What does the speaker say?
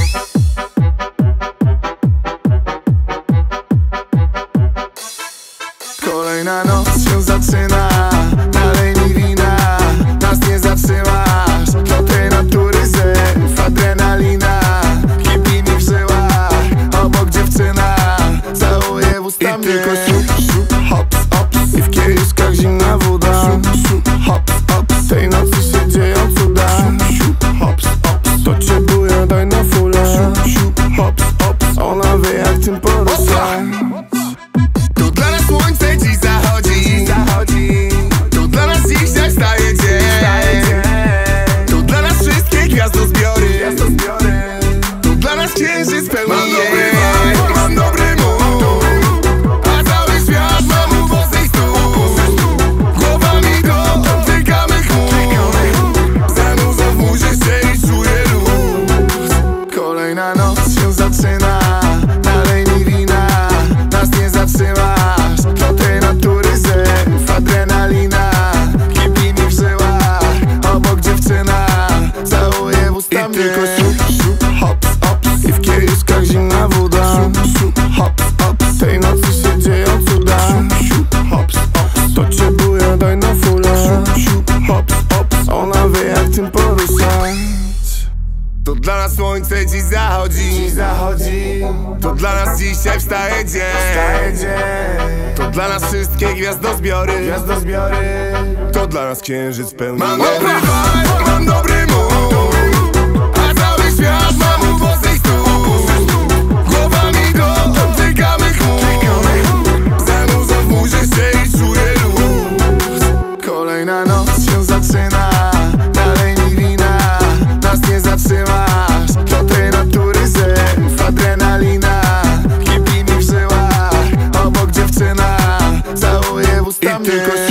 Kolejna noc się zaczyna, nalej mi wina, nas nie zatrzymasz. Do tej natury zew, adrenalina, kipi mi w żyłach, obok dziewczyna, całuje w usta mnie. I tylko siup, hops, hops, i w kieliszkach zimna woda. Siup, hops, hops, tej nocy się dzieją cuda. Siup, hops, hops, to cię buja, daj na fulę. Siup, hops, hops, ona wie jak tym porusza. To dla nas słońce dziś zachodzi, to dla nas dzisiaj wstaje dzień. To dla nas wszystkie gwiazdozbiory, to dla nas księżyc pełni jej. Mam dobry mood, a cały świat ma mu włosy stóp. Głowami dotykamy chmur, zanurza w murze się i czuję luz. Kolejna noc się zaczyna, nalej mi wina, nas nie zatrzymasz. Do tej natury zew, adrenalina, kipi mi w żyłach, obok dziewczyna, całuje w usta mnie. I tylko siup, hops, hops, i w kieliszkach zimna woda. Siup, hops, hops, tej nocy się dzieją cuda. Siup, hops, hops, to cię buja, daj na fulę. Siup, hops, hops, ona wie jak tym poruszać. To dla nas słońce dziś zachodzi, to dla nas dzisiaj wstaje dzień. To dla nas wszystkie gwiazdozbiory, to dla nas księżyc pełni. Mam dobry vibe, mam dobry mood, a cały świat ma mu włosy stóp. Głowami dotykamy chmur, zanurza w murze się i czuję luz. Kolejna noc się zaczyna, nalej mi wina, nas nie zatrzymasz. Do tej natury zew, adrenalina, kipi mi w żyłach, obok dziewczyna, całuje w usta mnie.